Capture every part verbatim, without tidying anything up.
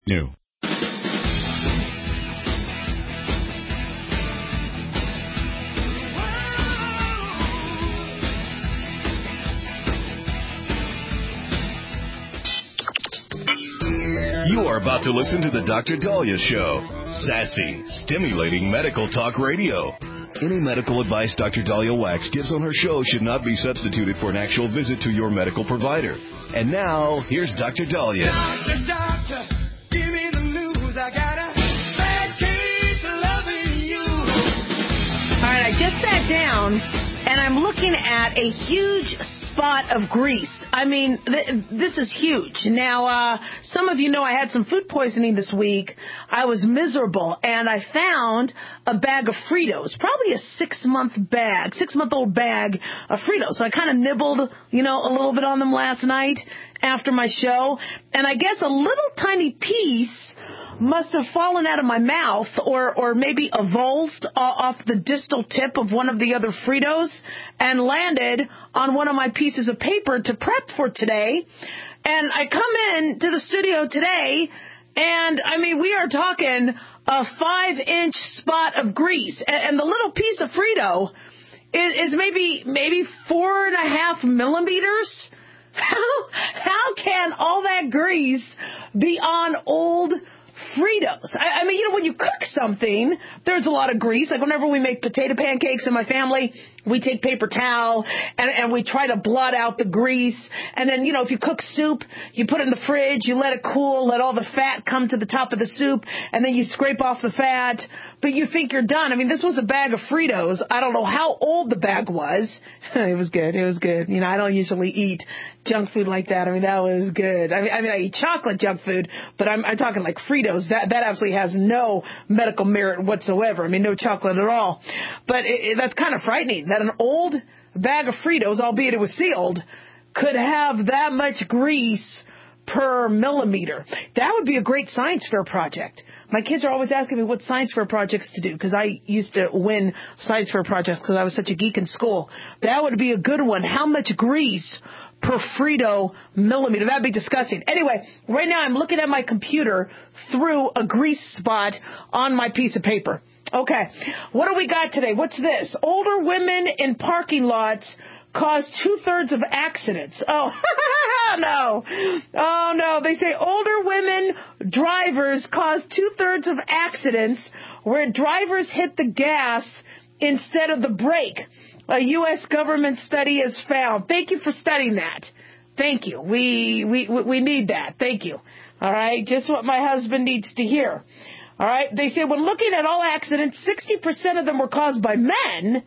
New. You are about to listen to the Doctor Daliah Show. Sassy, stimulating medical talk radio. Any medical advice Doctor Daliah Wax gives on her show should not be substituted for an actual visit to your medical provider. And now, here's Doctor Daliah. Doctor, doctor, give me the news. I got a bad case of loving you. All right, I just sat down, and I'm looking at a huge spot of grease. I mean, th- this is huge. Now, uh, some of you know I had some food poisoning this week. I was miserable, and I found a bag of Fritos, probably a six-month bag, six-month-old bag of Fritos. So I kind of nibbled, you know, a little bit on them last night after my show, and I guess a little tiny piece must have fallen out of my mouth or, or maybe avulsed off the distal tip of one of the other Fritos and landed on one of my pieces of paper to prep for today. And I come in to the studio today, and, I mean, we are talking a five-inch spot of grease. And, and the little piece of Frito is, is maybe maybe four and a half millimeters. How, how can all that grease be on old Fritos? I, I mean, you know, when you cook something, there's a lot of grease. Like whenever we make potato pancakes in my family, we take paper towel and, and we try to blot out the grease. And then, you know, if you cook soup, you put it in the fridge, you let it cool, let all the fat come to the top of the soup, and then you scrape off the fat. But you think you're done. I mean, this was a bag of Fritos. I don't know how old the bag was. It was good. It was good. You know, I don't usually eat junk food like that. I mean, that was good. I mean, I, mean, I eat chocolate junk food, but I'm, I'm talking like Fritos. That that absolutely has no medical merit whatsoever. I mean, no chocolate at all. But it, it, that's kind of frightening that an old bag of Fritos, albeit it was sealed, could have that much grease per millimeter. That would be a great science fair project. My kids are always asking me what science fair projects to do because I used to win science fair projects because I was such a geek in school. That would be a good one. How much grease per Frito millimeter? That'd be disgusting. Anyway, right now I'm looking at my computer through a grease spot on my piece of paper. Okay, what do we got today? What's this? Older women in parking lots cause two-thirds of accidents. Oh, no. Oh, no. They say older women drivers cause two-thirds of accidents where drivers hit the gas instead of the brake. A U S government study has found. Thank you for studying that. Thank you. We, we, we need that. Thank you. All right. Just what my husband needs to hear. All right. They say when looking at all accidents, sixty percent of them were caused by men.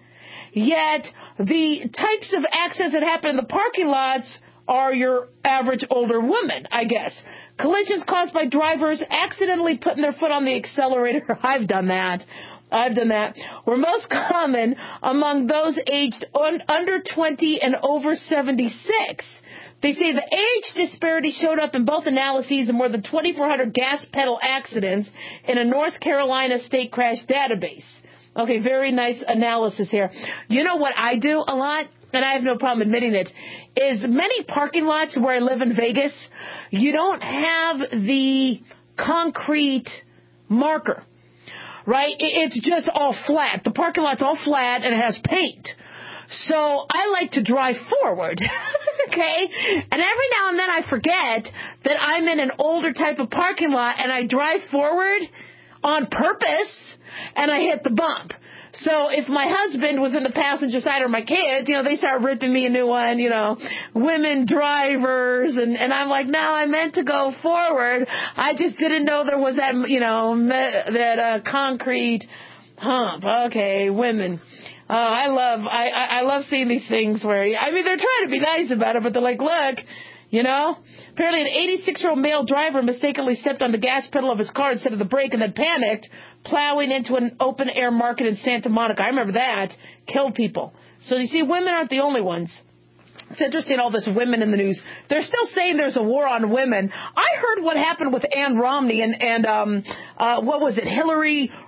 Yet the types of accidents that happen in the parking lots are your average older woman, I guess. Collisions caused by drivers accidentally putting their foot on the accelerator. I've done that. I've done that. Were most common among those aged un- under twenty and over seventy-six. They say the age disparity showed up in both analyses of more than twenty-four hundred gas pedal accidents in a North Carolina state crash database. Okay, very nice analysis here. You know what I do a lot, and I have no problem admitting it, is many parking lots where I live in Vegas, you don't have the concrete marker, right? It's just all flat. The parking lot's all flat, and it has paint. So I like to drive forward, okay? And every now and then I forget that I'm in an older type of parking lot, and I drive forward on purpose, and I hit the bump. So if my husband was in the passenger side or my kids, you know, they start ripping me a new one, you know, women drivers. And, and I'm like, no, I meant to go forward. I just didn't know there was that, you know, me, that uh, concrete hump. Okay, women. Uh, I love, I, I, I love seeing these things where, I mean, they're trying to be nice about it, but they're like, look, you know, apparently an eighty-six-year-old male driver mistakenly stepped on the gas pedal of his car instead of the brake and then panicked, plowing into an open-air market in Santa Monica. I remember that. Killed people. So you see, women aren't the only ones. It's interesting, all this women in the news. They're still saying there's a war on women. I heard what happened with Ann Romney and, and um, uh, what was it, Hillary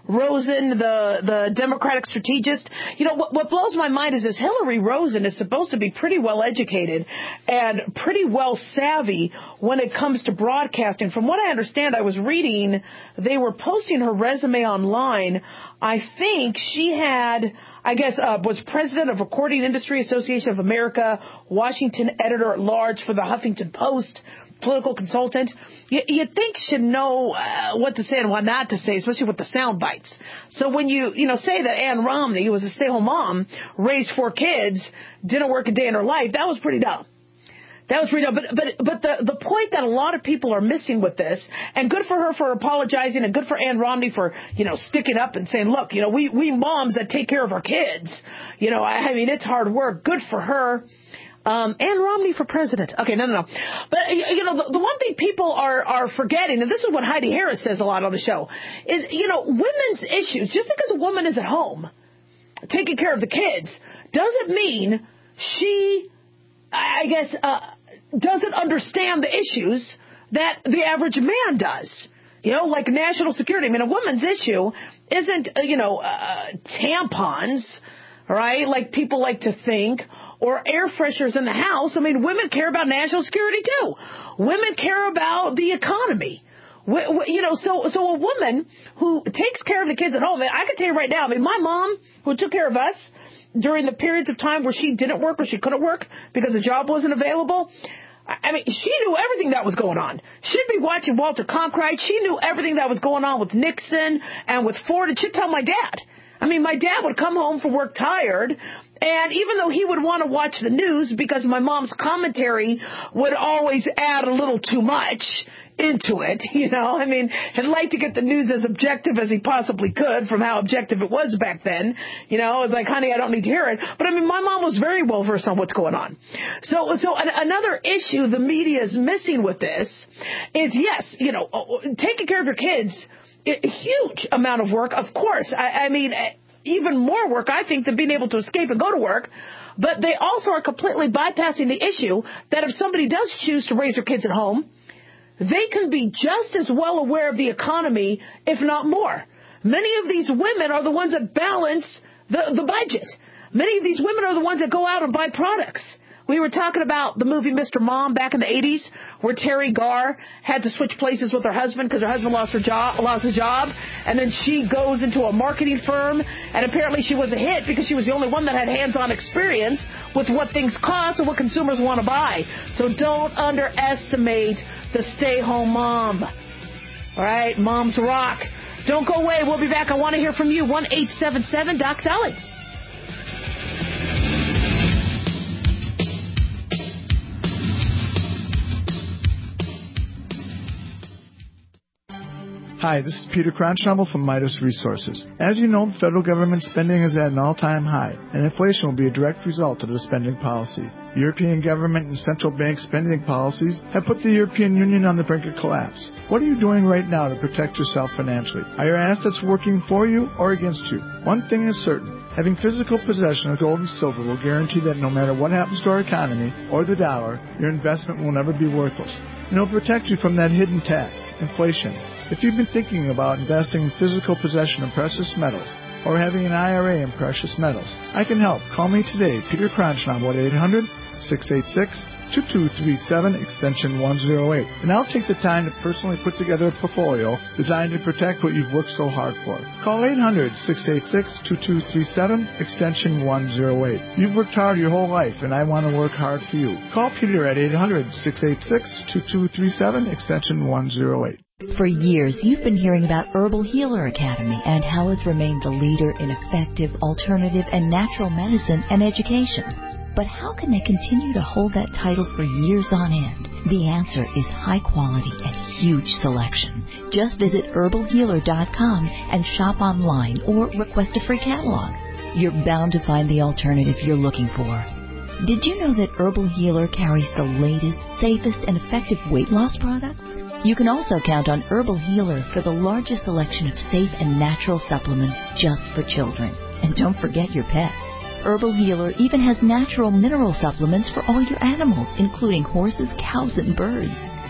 Rosen, the, the Democratic strategist. You know, what, what blows my mind is this Hillary Rosen is supposed to be pretty well educated and pretty well savvy when it comes to broadcasting. From what I understand, I was reading, they were posting her resume online. I think she had, I guess, uh, was president of Recording Industry Association of America, Washington editor-at-large for the Huffington Post, political consultant. You, you'd think should know uh, what to say and what not to say, especially with the sound bites. So when you, you know, say that Ann Romney, who was a stay-home mom, raised four kids, didn't work a day in her life, that was pretty dumb. That was pretty dumb. But, but, but the, the point that a lot of people are missing with this, and good for her for apologizing, and good for Ann Romney for, you know, sticking up and saying, look, you know, we, we moms that take care of our kids, you know, I, I mean, it's hard work. Good for her. Um, Ann Romney for president. Okay, no, no, no. But, you know, the, the one thing people are, are forgetting, and this is what Heidi Harris says a lot on the show, is, you know, women's issues, just because a woman is at home taking care of the kids, doesn't mean she, I guess, uh, doesn't understand the issues that the average man does. You know, like national security. I mean, a woman's issue isn't, uh, you know, uh, tampons, right, like people like to think, or air fresheners in the house. I mean, women care about national security, too. Women care about the economy. We, we, you know, so so a woman who takes care of the kids at home, and I can tell you right now, I mean, my mom, who took care of us during the periods of time where she didn't work or she couldn't work because the job wasn't available, I mean, she knew everything that was going on. She'd be watching Walter Cronkite. She knew everything that was going on with Nixon and with Ford, and she'd tell my dad. I mean, my dad would come home from work tired, and even though he would want to watch the news because my mom's commentary would always add a little too much into it, you know, I mean, he'd like to get the news as objective as he possibly could from how objective it was back then. You know, it's like, honey, I don't need to hear it. But I mean, my mom was very well versed on what's going on. So, so an, another issue the media is missing with this is, yes, you know, taking care of your kids, a huge amount of work, of course. I, I mean, even more work, I think, than being able to escape and go to work. But they also are completely bypassing the issue that if somebody does choose to raise their kids at home, they can be just as well aware of the economy, if not more. Many of these women are the ones that balance the, the budget. Many of these women are the ones that go out and buy products. We were talking about the movie Mister Mom back in the eighties, where Terry Garr had to switch places with her husband because her husband lost her job, lost his job, and then she goes into a marketing firm, and apparently she was a hit because she was the only one that had hands-on experience with what things cost and what consumers want to buy. So don't underestimate the stay-home mom. All right, moms rock. Don't go away. We'll be back. I want to hear from you. one eight seven seven Doc Dolly. Hi, this is Peter Cronschnabel from Midas Resources. As you know, the federal government spending is at an all-time high, and inflation will be a direct result of the spending policy. European government and central bank spending policies have put the European Union on the brink of collapse. What are you doing right now to protect yourself financially? Are your assets working for you or against you? One thing is certain. Having physical possession of gold and silver will guarantee that no matter what happens to our economy or the dollar, your investment will never be worthless. And it'll protect you from that hidden tax, inflation. If you've been thinking about investing in physical possession of precious metals or having an I R A in precious metals, I can help. Call me today, Peter Cronschnabel, at eight hundred, six eight six, two two three seven, extension one oh eight. And I'll take the time to personally put together a portfolio designed to protect what you've worked so hard for. Call eight hundred, six eight six, two two three seven, extension one oh eight. You've worked hard your whole life, and I want to work hard for you. Call Peter at eight hundred, six eight six, two two three seven, extension one oh eight. For years, you've been hearing about Herbal Healer Academy and how it's remained the leader in effective, alternative, and natural medicine and education. But how can they continue to hold that title for years on end? The answer is high quality and huge selection. Just visit herbal healer dot com and shop online or request a free catalog. You're bound to find the alternative you're looking for. Did you know that Herbal Healer carries the latest, safest, and effective weight loss products? You can also count on Herbal Healer for the largest selection of safe and natural supplements just for children. And don't forget your pets. Herbal Healer even has natural mineral supplements for all your animals, including horses, cows, and birds.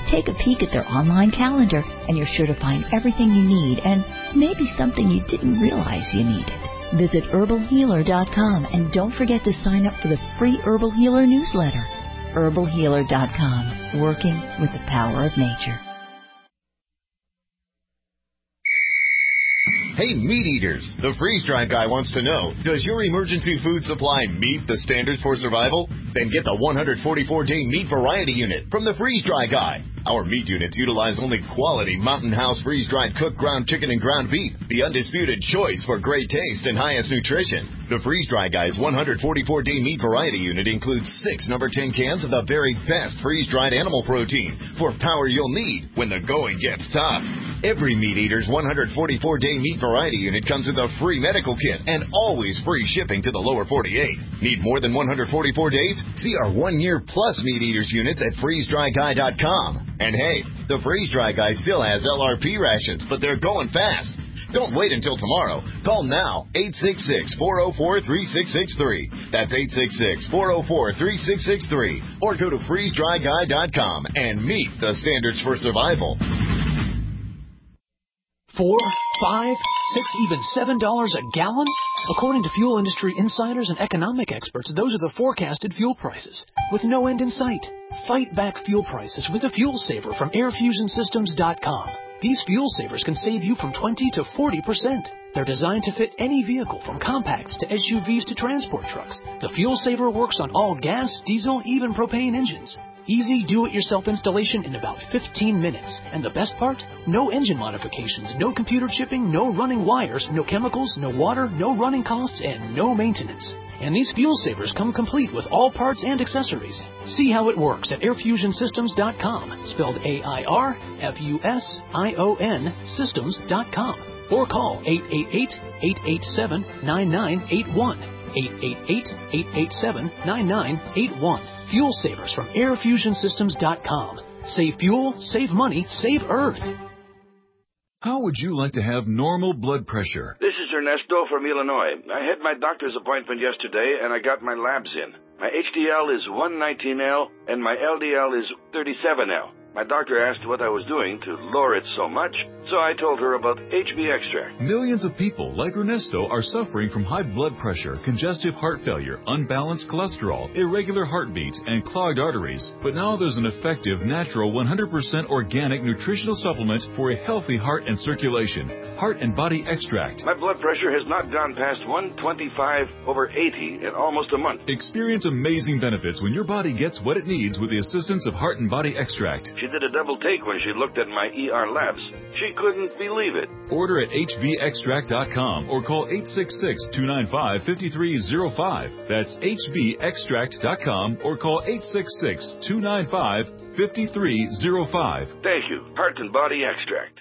Take a peek at their online calendar, and you're sure to find everything you need and maybe something you didn't realize you needed. Visit herbal healer dot com and don't forget to sign up for the free Herbal Healer newsletter. herbal healer dot com, working with the power of nature. Hey, meat eaters, the freeze-dry guy wants to know, does your emergency food supply meet the standards for survival? Then get the one hundred forty-four day meat variety unit from the freeze-dry guy. Our meat units utilize only quality Mountain House freeze-dried cooked ground chicken and ground beef, the undisputed choice for great taste and highest nutrition. The freeze-dry guy's one hundred forty-four day meat variety unit includes six number ten cans of the very best freeze-dried animal protein for power you'll need when the going gets tough. Every meat eater's one hundred forty-four day meat variety unit comes with a free medical kit and always free shipping to the lower forty-eight. Need more than one hundred forty-four days? See our one year plus meat eaters units at freeze dry guy dot com. And hey, the freeze-dry guy still has L R P rations, but they're going fast. Don't wait until tomorrow. Call now, eight six six, four oh four, three six six three. That's eight six six, four oh four, three six six three. Or go to freeze dry guy dot com and meet the standards for survival. Four, five, six, even seven dollars a gallon? According to fuel industry insiders and economic experts, those are the forecasted fuel prices, with no end in sight. Fight back fuel prices with a fuel saver from air fusion systems dot com. These fuel savers can save you from twenty to forty percent. They're designed to fit any vehicle, from compacts to S U Vs to transport trucks. The fuel saver works on all gas, diesel, even propane engines. Easy do-it-yourself installation in about fifteen minutes. And the best part? No engine modifications, no computer chipping, no running wires, no chemicals, no water, no running costs, and no maintenance. And these fuel savers come complete with all parts and accessories. See how it works at air fusion systems dot com, spelled A I R F U S I O N systems dot com. Or call eight eight eight, eight eight seven, nine nine eight one. eight eight eight, eight eight seven, nine nine eight one. Fuel savers from air fusion systems dot com. Save fuel, save money, save Earth. How would you like to have normal blood pressure? This is Ernesto from Illinois. I had my doctor's appointment yesterday, and I got my labs in. My H D L is one nineteen L, and my L D L is thirty-seven L. My doctor asked what I was doing to lower it so much, so I told her about H B extract. Millions of people like Ernesto are suffering from high blood pressure, congestive heart failure, unbalanced cholesterol, irregular heartbeat, and clogged arteries. But now there's an effective, natural, one hundred percent organic nutritional supplement for a healthy heart and circulation. Heart and Body Extract. My blood pressure has not gone past one twenty-five over eighty in almost a month. Experience amazing benefits when your body gets what it needs with the assistance of Heart and Body Extract. She did a double take when she looked at my E R labs. She couldn't believe it. Order at H B extract dot com or call eight six six, two nine five, five three zero five. That's H B extract dot com or call eight six six, two nine five, five three zero five. Thank you. Heart and Body Extract.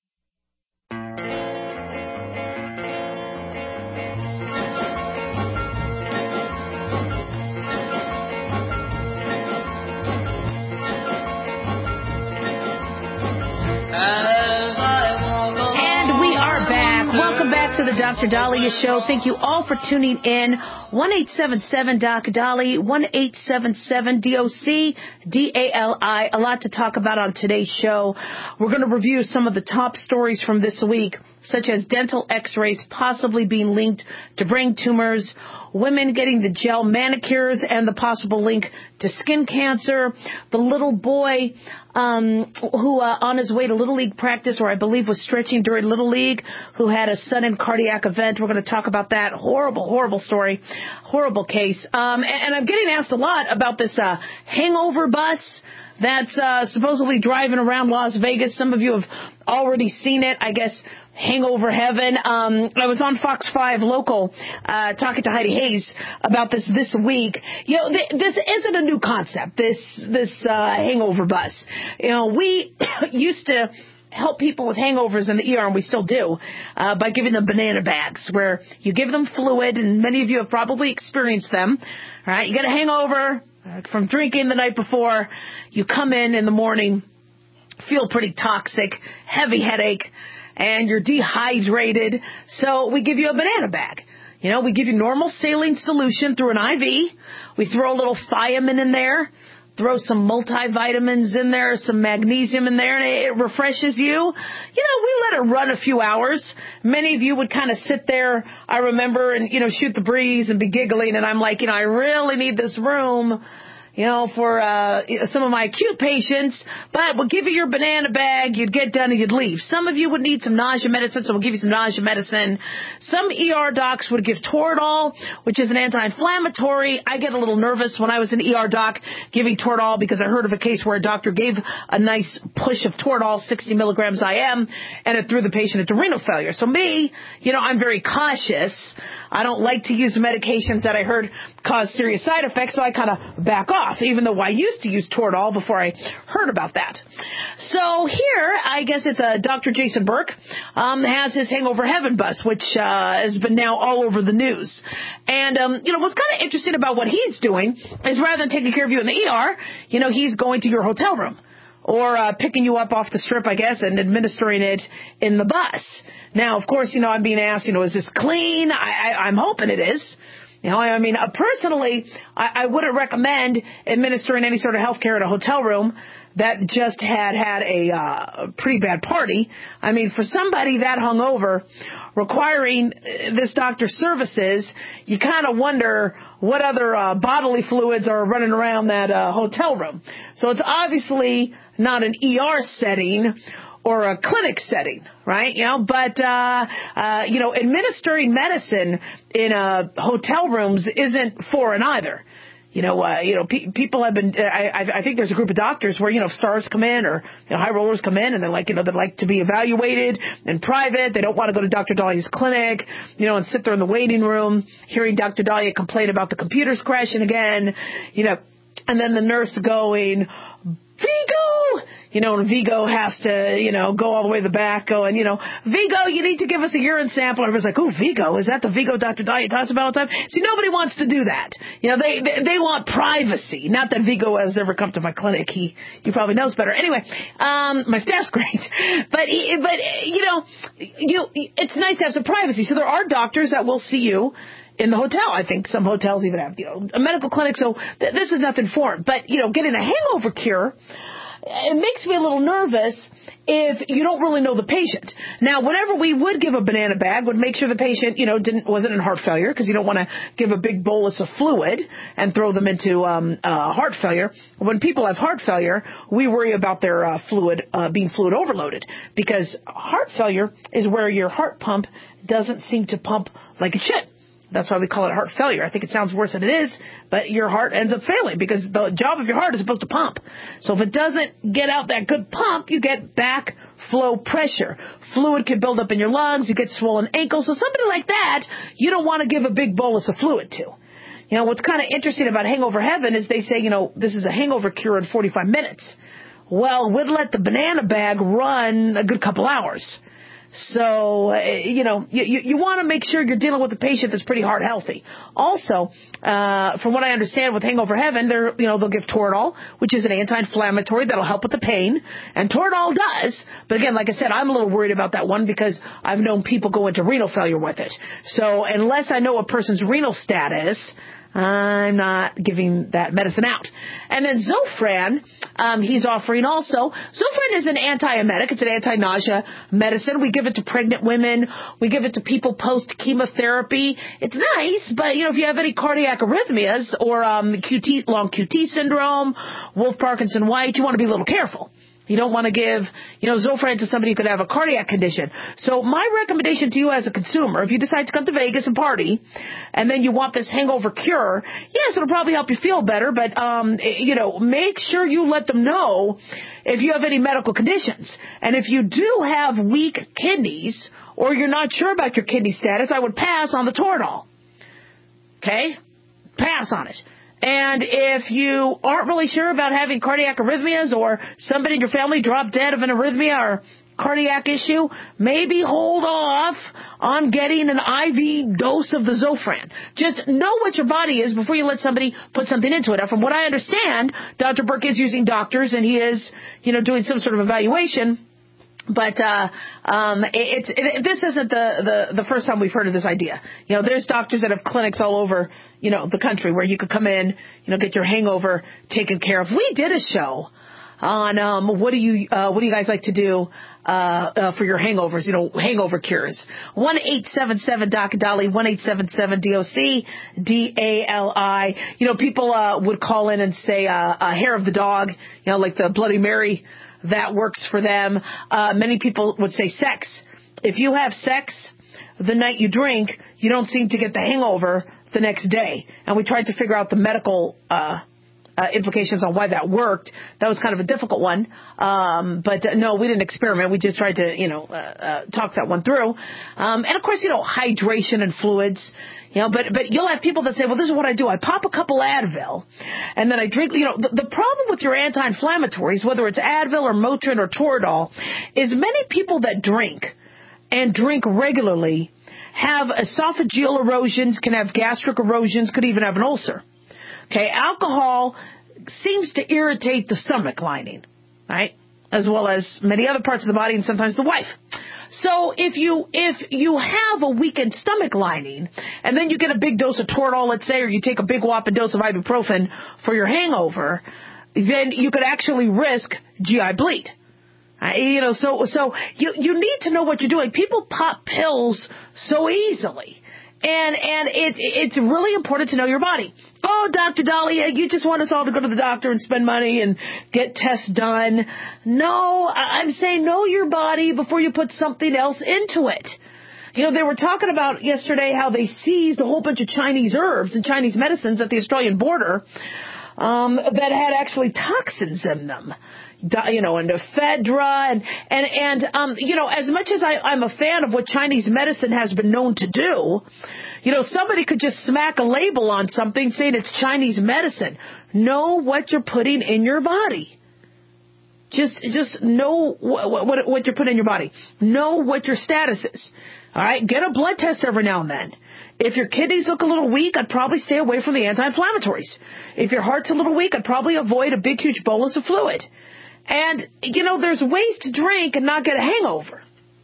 And we are back. Welcome back to the Doctor Daliah Show. Thank you all for tuning in. one eight seven seven D O C D A L I, one eight seven seven D O C D A L I. A lot to talk about on today's show. We're going to review some of the top stories from this week, such as dental x-rays possibly being linked to brain tumors, women getting the gel manicures and the possible link to skin cancer, the little boy um, who uh, on his way to Little League practice, or I believe was stretching during Little League, who had a sudden cardiac event. We're going to talk about that. Horrible, horrible story. Horrible case. Um, and, and I'm getting asked a lot about this uh, hangover bus that's uh, supposedly driving around Las Vegas. Some of you have already seen it, I guess. Hangover heaven. Um, I was on Fox five Local uh, talking to Heidi Hayes about this this week. You know, th- this isn't a new concept, this this uh, hangover bus. You know, we used to help people with hangovers in the E R, and we still do, uh, by giving them banana bags, where you give them fluid, and many of you have probably experienced them. All right, you get a hangover uh, from drinking the night before. You come in in the morning, feel pretty toxic, heavy headache, and you're dehydrated, so we give you a banana bag. You know, we give you normal saline solution through an I V. We throw a little thiamine in there, throw some multivitamins in there, some magnesium in there, and it refreshes you. You know, we let it run a few hours. Many of you would kind of sit there, I remember, and, you know, shoot the breeze and be giggling, and I'm like, you know, I really need this room, you know, for uh some of my acute patients, but we'll give you your banana bag, you'd get done and you'd leave. Some of you would need some nausea medicine, so we'll give you some nausea medicine. Some E R docs would give Toradol, which is an anti-inflammatory. I get a little nervous when I was an E R doc giving Toradol because I heard of a case where a doctor gave a nice push of Toradol, sixty milligrams I M, and it threw the patient into renal failure. So me, you know, I'm very cautious. I don't like to use medications that I heard cause serious side effects, so I kind of back off, even though I used to use Toradol before I heard about that. So here, I guess it's a Doctor Jason Burke, um, has his Hangover Heaven bus, which uh, has been now all over the news. And, um, you know, what's kind of interesting about what he's doing is rather than taking care of you in the E R, you know, he's going to your hotel room. Or uh, picking you up off the strip, I guess, and administering it in the bus. Now, of course, you know, I'm being asked, you know, is this clean? I, I, I'm hoping it is. You know, I mean, uh, personally, I, I wouldn't recommend administering any sort of health care in a hotel room that just had had a uh, pretty bad party. I mean, for somebody that hungover, requiring this doctor's services, you kind of wonder what other uh, bodily fluids are running around that uh, hotel room. So it's obviously not an E R setting or a clinic setting, right? You know, but, uh, uh, you know, administering medicine in uh, hotel rooms isn't foreign either. You know, uh, you know, pe- people have been, I, I think there's a group of doctors where, you know, stars come in or, you know, high rollers come in and they're like, you know, they'd like to be evaluated in private. They don't want to go to Doctor Dahlia's clinic, you know, and sit there in the waiting room hearing Doctor Dahlia complain about the computers crashing again, you know, and then the nurse going, Vigo! You know, and Vigo has to, you know, go all the way to the back going, you know, Vigo, you need to give us a urine sample. Everybody's like, oh, Vigo, is that the Vigo Doctor Dahlia talks about all the time? See, nobody wants to do that. You know, they, they they want privacy. Not that Vigo has ever come to my clinic. He he probably knows better. Anyway, um, my staff's great. But, he, but you know, you it's nice to have some privacy. So there are doctors that will see you in the hotel. I think some hotels even have, you know, a medical clinic, so th- this is nothing foreign. But, you know, getting a hangover cure, it makes me a little nervous if you don't really know the patient. Now, whenever we would give a banana bag, would make sure the patient, you know, didn't wasn't in heart failure, because you don't want to give a big bolus of fluid and throw them into um, uh, heart failure. When people have heart failure, we worry about their uh, fluid uh, being fluid overloaded, because heart failure is where your heart pump doesn't seem to pump like it should. That's why we call it heart failure. I think it sounds worse than it is, but your heart ends up failing because the job of your heart is supposed to pump. So if it doesn't get out that good pump, you get back flow pressure. Fluid can build up in your lungs. You get swollen ankles. So somebody like that, you don't want to give a big bolus of fluid to. You know, what's kind of interesting about Hangover Heaven is they say, you know, this is a hangover cure in forty-five minutes. Well, we'd let the banana bag run a good couple hours. So, uh, you know, you, you, you want to make sure you're dealing with a patient that's pretty heart healthy. Also, uh, from what I understand with Hangover Heaven, they're, you know, they'll give Toradol, which is an anti-inflammatory that'll help with the pain. And Toradol does. But again, like I said, I'm a little worried about that one because I've known people go into renal failure with it. So unless I know a person's renal status, I'm not giving that medicine out. And then Zofran, um, he's offering also. Zofran is an antiemetic. It's an anti-nausea medicine. We give it to pregnant women. We give it to people post-chemotherapy. It's nice, but, you know, if you have any cardiac arrhythmias or um, Q T, long Q T syndrome, Wolff-Parkinson-White, you want to be a little careful. You don't want to give, you know, Zofran to somebody who could have a cardiac condition. So my recommendation to you as a consumer, if you decide to come to Vegas and party, and then you want this hangover cure, yes, it'll probably help you feel better, but, um, you know, make sure you let them know if you have any medical conditions. And if you do have weak kidneys, or you're not sure about your kidney status, I would pass on the Toradol. Okay? Pass on it. And if you aren't really sure about having cardiac arrhythmias or somebody in your family dropped dead of an arrhythmia or cardiac issue, maybe hold off on getting an I V dose of the Zofran. Just know what your body is before you let somebody put something into it. Now, from what I understand, Doctor Burke is using doctors and he is, you know, doing some sort of evaluation. But uh, um, it, it, it, this isn't the, the, the first time we've heard of this idea. You know, there's doctors that have clinics all over, you know, the country where you could come in, you know, get your hangover taken care of. We did a show on um, what do you uh, what do you guys like to do uh, uh, for your hangovers, you know, hangover cures. one eight seven seven D O C Dolly, one eight seven seven D O C D A L I. You know, people uh, would call in and say uh, uh, hair of the dog, you know, like the Bloody Mary. That works for them. Uh, many people would say sex. If you have sex the night you drink, you don't seem to get the hangover the next day. And we tried to figure out the medical uh, uh, implications on why that worked. That was kind of a difficult one. Um, but uh, no, we didn't experiment. We just tried to, you know, uh, uh, talk that one through. Um, and of course, you know, hydration and fluids. You know, but but you'll have people that say, well, this is what I do. I pop a couple Advil, and then I drink. You know, the, the problem with your anti-inflammatories, whether it's Advil or Motrin or Toradol, is many people that drink and drink regularly have esophageal erosions, can have gastric erosions, could even have an ulcer. Okay, alcohol seems to irritate the stomach lining, right, as well as many other parts of the body and sometimes the wife. So if you if you have a weakened stomach lining and then you get a big dose of Toradol, let's say, or you take a big whopping dose of ibuprofen for your hangover, then you could actually risk G I bleed. Uh, you know, so so you you need to know what you're doing. People pop pills so easily. And and it, it's really important to know your body. Oh, Doctor Dahlia, you just want us all to go to the doctor and spend money and get tests done. No, I'm saying know your body before you put something else into it. You know, they were talking about yesterday how they seized a whole bunch of Chinese herbs and Chinese medicines at the Australian border um, that had actually toxins in them. You know, and ephedra and, and, and, um, you know, as much as I, I'm a fan of what Chinese medicine has been known to do, you know, somebody could just smack a label on something saying it's Chinese medicine. Know what you're putting in your body. Just, just know what, what, what you're putting in your body. Know what your status is. All right. Get a blood test every now and then. If your kidneys look a little weak, I'd probably stay away from the anti-inflammatories. If your heart's a little weak, I'd probably avoid a big, huge bolus of fluid. And, you know, there's ways to drink and not get a hangover.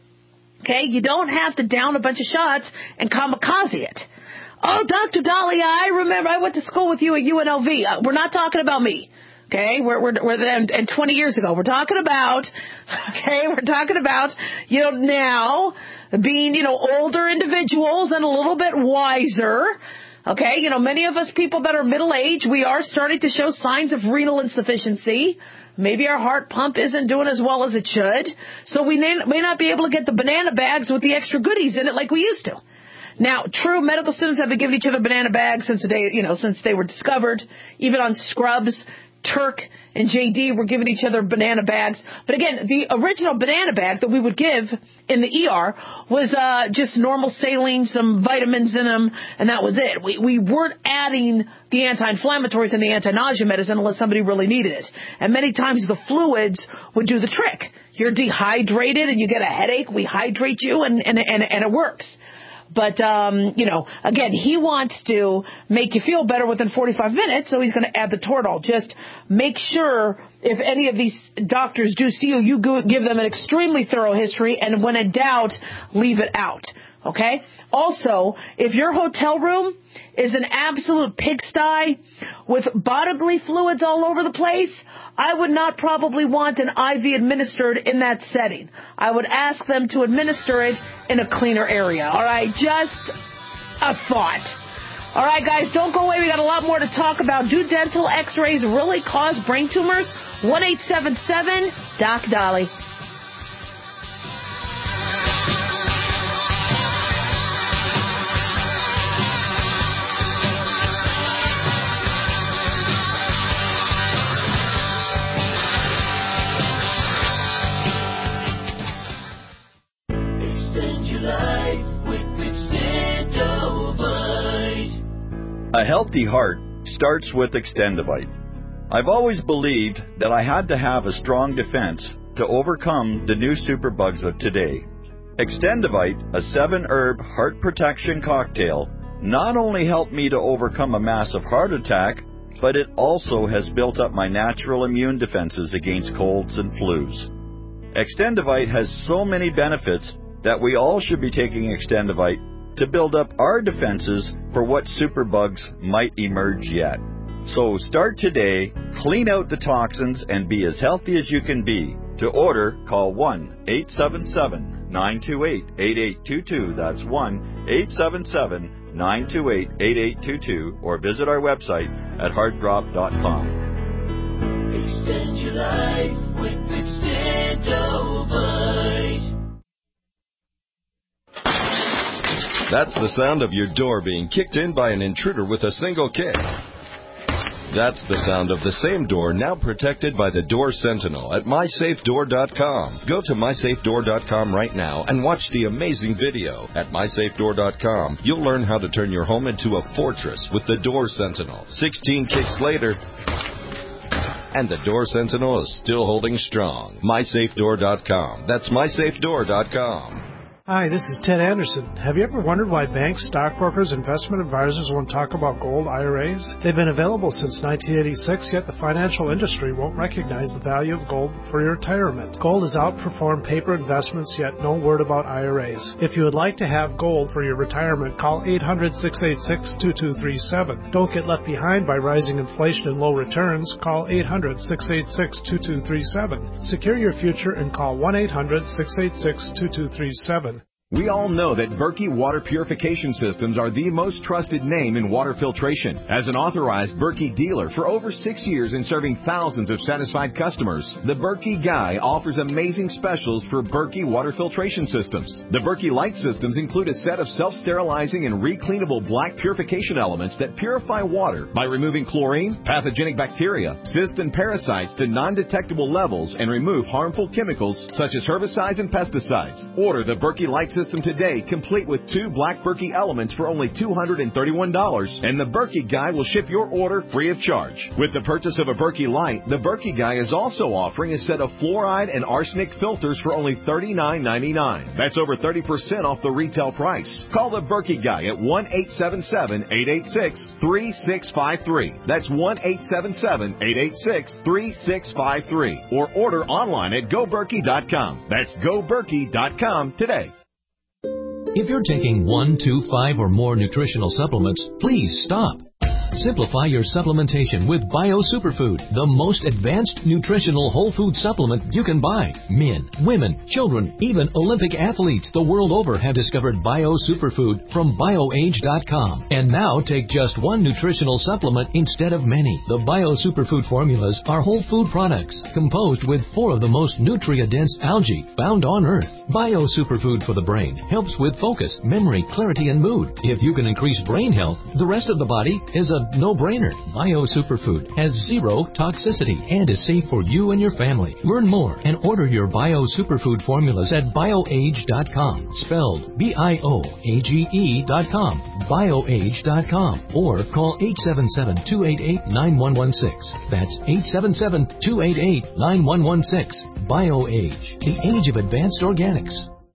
Okay? You don't have to down a bunch of shots and kamikaze it. Oh, Doctor Dahlia, I remember I went to school with you at U N L V. Uh, we're not talking about me. Okay? We're, we're, we're, and, and twenty years ago. We're talking about, okay, we're talking about, you know, now being, you know, older individuals and a little bit wiser. Okay? You know, many of us people that are middle-aged, we are starting to show signs of renal insufficiency. Maybe our heart pump isn't doing as well as it should. So we may, may not be able to get the banana bags with the extra goodies in it like we used to. Now, true, medical students have been giving each other banana bags since the day, you know, since they were discovered. Even on Scrubs, Turk and J D were giving each other banana bags. But again, the original banana bag that we would give in the E R was uh, just normal saline, some vitamins in them, and that was it. We, we weren't adding the anti-inflammatories and the anti-nausea medicine unless somebody really needed it. And many times the fluids would do the trick. You're dehydrated and you get a headache. We hydrate you and, and, and, and it works. But, um, you know, again, he wants to make you feel better within forty-five minutes, so he's going to add the Toradol. Just make sure if any of these doctors do see you, you go, give them an extremely thorough history, and when in doubt, leave it out. Okay? Also, if your hotel room is an absolute pigsty with bodily fluids all over the place, I would not probably want an I V administered in that setting. I would ask them to administer it in a cleaner area. All right? Just a thought. All right, guys, don't go away. We got a lot more to talk about. Do dental x-rays really cause brain tumors? one eight seven seven D O C Dolly. A healthy heart starts with Extendivite. I've always believed that I had to have a strong defense to overcome the new superbugs of today. Extendivite, a seven-herb heart protection cocktail, not only helped me to overcome a massive heart attack, but it also has built up my natural immune defenses against colds and flus. Extendivite has so many benefits that we all should be taking Extendivite to build up our defenses for what superbugs might emerge yet. So start today, clean out the toxins, and be as healthy as you can be. To order, call one eight seven seven, nine two eight, eight eight two two. That's one eight seven seven, nine two eight, eight eight two two, or visit our website at heart drop dot com. Extend your life with Extendivite. That's the sound of your door being kicked in by an intruder with a single kick. That's the sound of the same door now protected by the Door Sentinel at my safe door dot com. Go to my safe door dot com right now and watch the amazing video. At my safe door dot com, you'll learn how to turn your home into a fortress with the Door Sentinel. sixteen kicks later, and the Door Sentinel is still holding strong. my safe door dot com. That's my safe door dot com. Hi, this is Ted Anderson. Have you ever wondered why banks, stockbrokers, investment advisors won't talk about gold I R As? They've been available since nineteen eighty-six, yet the financial industry won't recognize the value of gold for your retirement. Gold has outperformed paper investments, yet no word about I R As. If you would like to have gold for your retirement, call eight hundred, six eight six, two two three seven. Don't get left behind by rising inflation and low returns. Call eight hundred, six eight six, two two three seven. Secure your future and call one eight hundred, six eight six, two two three seven. We all know that Berkey Water Purification Systems are the most trusted name in water filtration. As an authorized Berkey dealer for over six years and serving thousands of satisfied customers, the Berkey Guy offers amazing specials for Berkey Water Filtration Systems. The Berkey Light Systems include a set of self-sterilizing and recleanable black purification elements that purify water by removing chlorine, pathogenic bacteria, cysts, and parasites to non-detectable levels and remove harmful chemicals such as herbicides and pesticides. Order the Berkey Light System System today, complete with two black Berkey elements for only two hundred thirty-one dollars, and the Berkey Guy will ship your order free of charge. With the purchase of a Berkey Light, the Berkey Guy is also offering a set of fluoride and arsenic filters for only thirty-nine ninety-nine. That's over thirty percent off the retail price. Call the Berkey Guy at one eight seven seven, eight eight six, three six five three. That's one eight seven seven, eight eight six, three six five three. Or order online at go berkey dot com. That's go berkey dot com today. If you're taking one, two, five, or more nutritional supplements, please stop. Simplify your supplementation with Bio Superfood, the most advanced nutritional whole food supplement you can buy. Men, women, children, even Olympic athletes the world over have discovered Bio Superfood from bio age dot com. And now take just one nutritional supplement instead of many. The Bio Superfood formulas are whole food products composed with four of the most nutrient-dense algae found on Earth. Bio Superfood for the brain helps with focus, memory, clarity, and mood. If you can increase brain health, the rest of the body is a no-brainer. Bio Superfood has zero toxicity and is safe for you and your family. Learn more and order your Bio Superfood formulas at bio age dot com, spelled B I O A G E dot com, bio age dot com, or call eight seven seven, two eight eight, nine one one six. That's eight seven seven, two eight eight, nine one one six. BioAge, the age of advanced organics.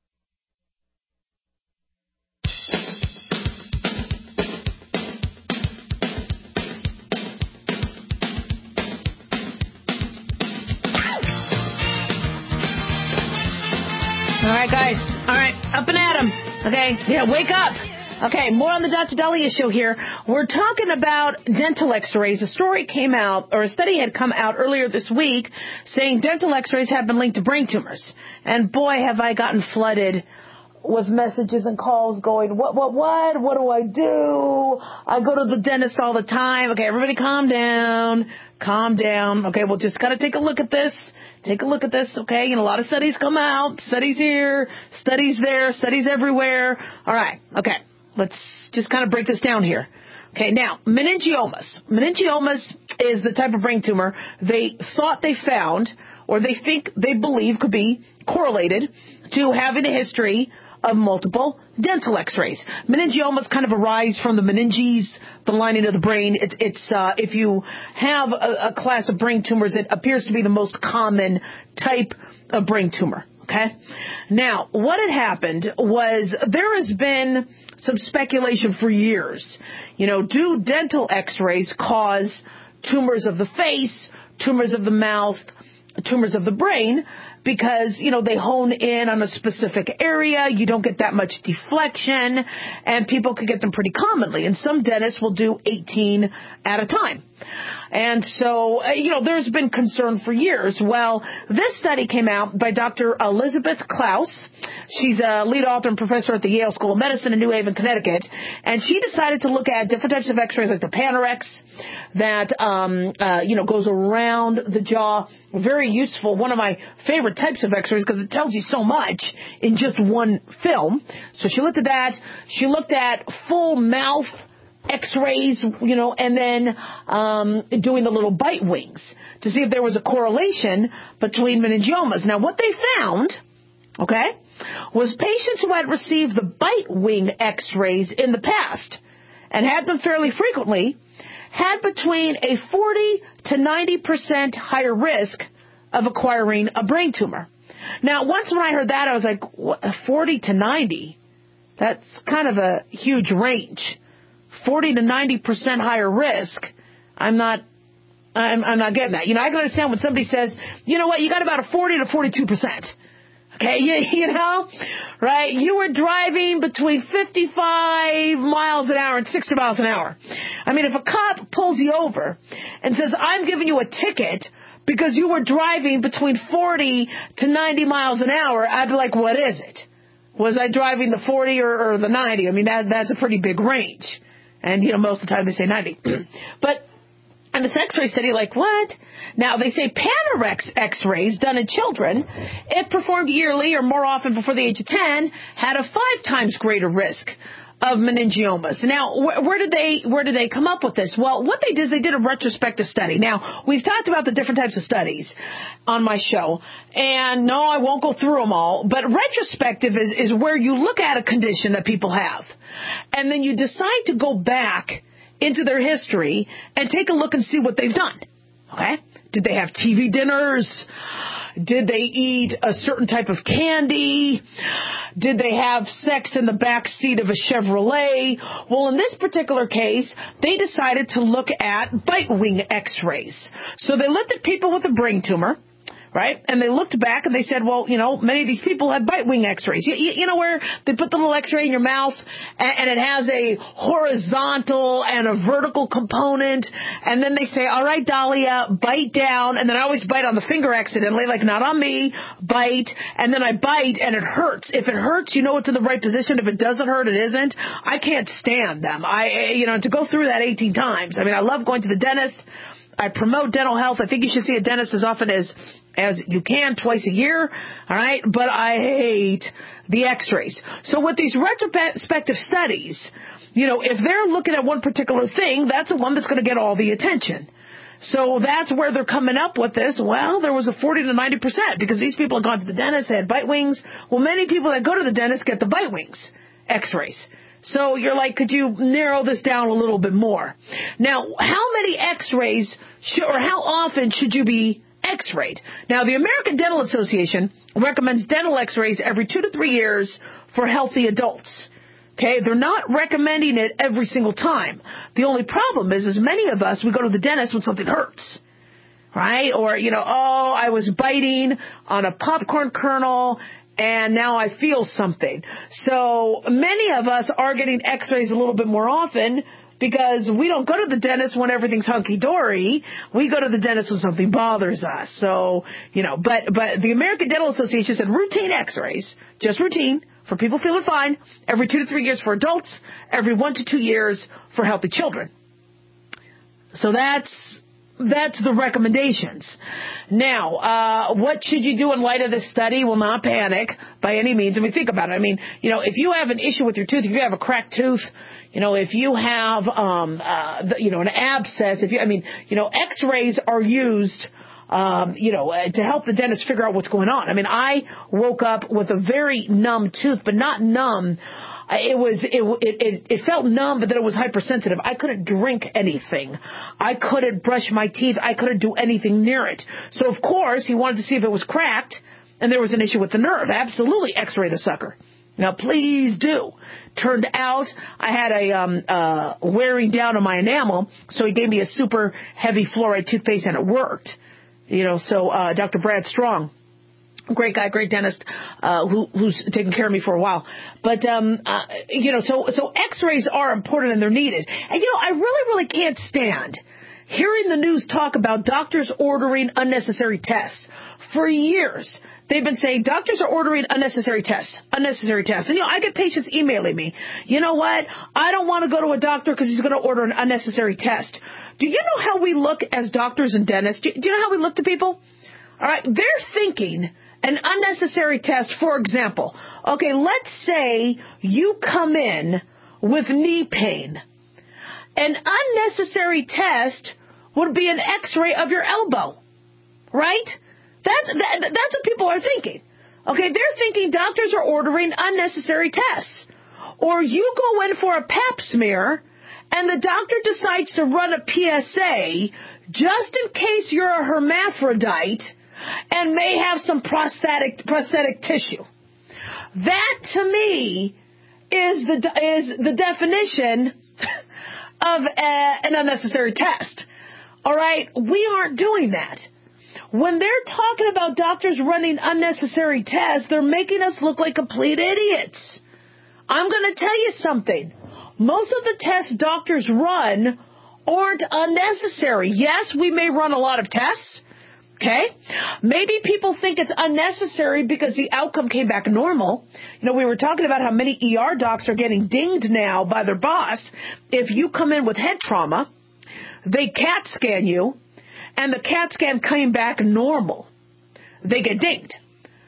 All right, guys. All right, up and at 'em. Okay, yeah, wake up. Okay, more on the Doctor Dahlia Show here. We're talking about dental x-rays. A story came out, or a study had come out earlier this week saying dental x-rays have been linked to brain tumors. And boy, have I gotten flooded with messages and calls going, what, what, what? What do I do? I go to the dentist all the time. Okay, everybody calm down. Calm down. Okay, we'll just gotta take a look at this. Take a look at this, okay? And a lot of studies come out. Studies here, studies there, studies everywhere. All right, okay. Let's just kind of break this down here. Okay, now, meningiomas. Meningiomas is the type of brain tumor they thought they found, or they think, they believe could be correlated to having a history of multiple dental x-rays. Meningiomas kind of arise from the meninges, the lining of the brain. It's, it's uh, if you have a, a class of brain tumors, it appears to be the most common type of brain tumor. Okay. Now, what had happened was there has been some speculation for years. You know, do dental x-rays cause tumors of the face, tumors of the mouth, tumors of the brain? because, you know, they hone in on a specific area. You don't get that much deflection, and people can get them pretty commonly. And some dentists will do eighteen at a time. And so, uh, you know, there's been concern for years. Well, this study came out by Doctor Elizabeth Klaus. She's a lead author and professor at the Yale School of Medicine in New Haven, Connecticut. And she decided to look at different types of x-rays like the Panorex that, um, uh, you know, goes around the jaw. Very useful. One of my favorite types of x-rays because it tells you so much in just one film. So she looked at that. She looked at full mouth x-rays, you know, and then um, doing the little bite wings to see if there was a correlation between meningiomas. Now, what they found, okay, was patients who had received the bite wing x-rays in the past and had them fairly frequently had between a forty to ninety percent higher risk of acquiring a brain tumor. Now, once when I heard that, I was like, what, forty to ninety? That's kind of a huge range. forty to ninety percent higher risk. I'm not, I'm, I'm not getting that. You know, I can understand when somebody says, you know what, you got about a forty to forty-two percent. Okay, you, you know, right? You were driving between fifty-five miles an hour and sixty miles an hour. I mean, if a cop pulls you over and says, I'm giving you a ticket because you were driving between forty to ninety miles an hour, I'd be like, what is it? Was I driving the forty or, or the ninety? I mean, that that's a pretty big range. And, you know, most of the time they say ninety. But in this x-ray study, like, what? Now, they say Panorex x-rays done in children, if performed yearly or more often before the age of ten, had a five times greater risk of meningiomas. Now, wh- where did they where did they come up with this? Well, what they did is they did a retrospective study. Now, we've talked about the different types of studies on my show, and no, I won't go through them all, but retrospective is, is where you look at a condition that people have, and then you decide to go back into their history and take a look and see what they've done. Okay? Did they have T V dinners? Did they eat a certain type of candy? Did they have sex in the back seat of a Chevrolet? Well, in this particular case, they decided to look at bite wing x-rays. So they looked at people with a brain tumor, right? And they looked back and they said, well, you know, many of these people had bite wing x-rays. You, you, you know where they put the little x-ray in your mouth and, and it has a horizontal and a vertical component. And then they say, all right, Dahlia, bite down. And then I always bite on the finger accidentally, like not on me, bite. And then I bite and it hurts. If it hurts, you know it's in the right position. If it doesn't hurt, it isn't. I can't stand them. I, you know, to go through that eighteen times. I mean, I love going to the dentist. I promote dental health. I think you should see a dentist as often as as you can, twice a year, all right? But I hate the x-rays. So with these retrospective studies, you know, if they're looking at one particular thing, that's the one that's going to get all the attention. So that's where they're coming up with this. Well, there was a forty to ninety percent because these people have gone to the dentist, they had bite wings. Well, many people that go to the dentist get the bite wings x-rays. So you're like, could you narrow this down a little bit more? Now, how many x-rays should, or how often should you be x-rayed? Now, the American Dental Association recommends dental x-rays every two to three years for healthy adults. Okay, they're not recommending it every single time. The only problem is, is many of us, we go to the dentist when something hurts, right? Or, you know, oh, I was biting on a popcorn kernel and now I feel something. So many of us are getting x-rays a little bit more often because we don't go to the dentist when everything's hunky-dory. We go to the dentist when something bothers us. So, you know, but, but the American Dental Association said routine x-rays, just routine, for people feeling fine, every two to three years for adults, every one to two years for healthy children. So that's that's the recommendations. Now, uh, what should you do in light of this study? Well, not panic by any means. I mean, think about it. I mean, you know, if you have an issue with your tooth, if you have a cracked tooth, you know, if you have, um, uh, the, you know, an abscess, if you, I mean, you know, x-rays are used Um, you know, uh, to help the dentist figure out what's going on. I mean, I woke up with a very numb tooth, but not numb. It was, it, it, it felt numb, but then it was hypersensitive. I couldn't drink anything. I couldn't brush my teeth. I couldn't do anything near it. So, of course, he wanted to see if it was cracked and there was an issue with the nerve. Absolutely x-ray the sucker. Now, please do. Turned out I had a um, uh, wearing down of my enamel, so he gave me a super heavy fluoride toothpaste and it worked. You know, so uh, Doctor Brad Strong Great guy, great dentist, uh, who, who's taken care of me for a while. But, um, uh, you know, so, so x-rays are important and they're needed. And, you know, I really, really can't stand hearing the news talk about doctors ordering unnecessary tests. For years, they've been saying doctors are ordering unnecessary tests, unnecessary tests. And, you know, I get patients emailing me, you know what, I don't want to go to a doctor because he's going to order an unnecessary test. Do you know how we look as doctors and dentists? Do you know how we look to people? All right, they're thinking an unnecessary test, for example. Okay, let's say you come in with knee pain. An unnecessary test would be an x-ray of your elbow, right? That, that, that's what people are thinking. Okay, they're thinking doctors are ordering unnecessary tests. Or you go in for a pap smear, and the doctor decides to run a P S A just in case you're a hermaphrodite and may have some prosthetic prosthetic tissue. That, to me, is the is the definition of a, an unnecessary test. All right? We aren't doing that. When they're talking about doctors running unnecessary tests, they're making us look like complete idiots. I'm going to tell you something. Most of the tests doctors run aren't unnecessary. Yes, we may run a lot of tests. Okay? Maybe people think it's unnecessary because the outcome came back normal. You know, we were talking about how many E R docs are getting dinged now by their boss. If you come in with head trauma, they CAT scan you, and the CAT scan came back normal. They get dinged.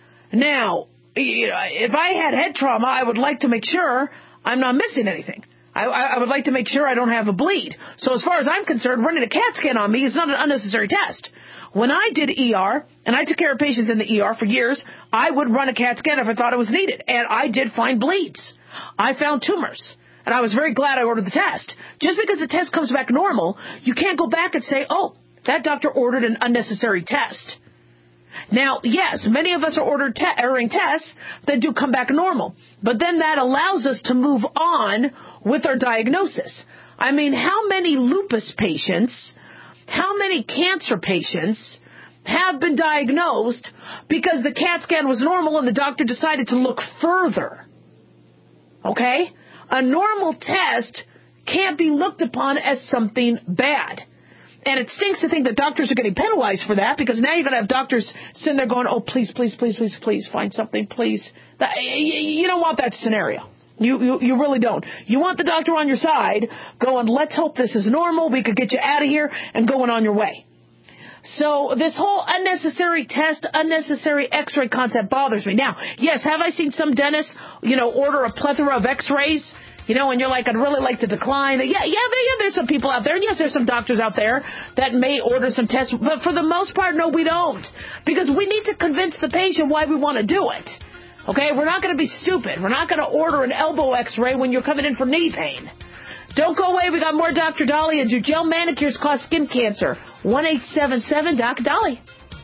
Now, if I had head trauma, I would like to make sure I'm not missing anything. I, I would like to make sure I don't have a bleed. So as far as I'm concerned, running a CAT scan on me is not an unnecessary test. When I did E R, and I took care of patients in the E R for years, I would run a CAT scan if I thought it was needed. And I did find bleeds. I found tumors. And I was very glad I ordered the test. Just because the test comes back normal, you can't go back and say, oh, that doctor ordered an unnecessary test. Now, yes, many of us are ordered te- ordering tests that do come back normal. But then that allows us to move on with our diagnosis. I mean, how many lupus patients, how many cancer patients have been diagnosed because the CAT scan was normal and the doctor decided to look further? Okay? A normal test can't be looked upon as something bad. And it stinks to think that doctors are getting penalized for that, because now you're going to have doctors sitting there going, oh, please, please, please, please, please, find something, please. That, you don't want that scenario. You, you you really don't. You want the doctor on your side going, let's hope this is normal, we could get you out of here, and going on your way. So this whole unnecessary test, unnecessary x-ray concept bothers me. Now, yes, have I seen some dentists, you know, order a plethora of x-rays? You know, and you're like, I'd really like to decline. Yeah, yeah, yeah, there's some people out there. And yes, there's some doctors out there that may order some tests. But for the most part, no, we don't. Because we need to convince the patient why we want to do it. Okay? We're not going to be stupid. We're not going to order an elbow x-ray when you're coming in for knee pain. Don't go away. We got more Doctor Dolly. And do gel manicures cause skin cancer? one eight seven seven, D O C, Dolly.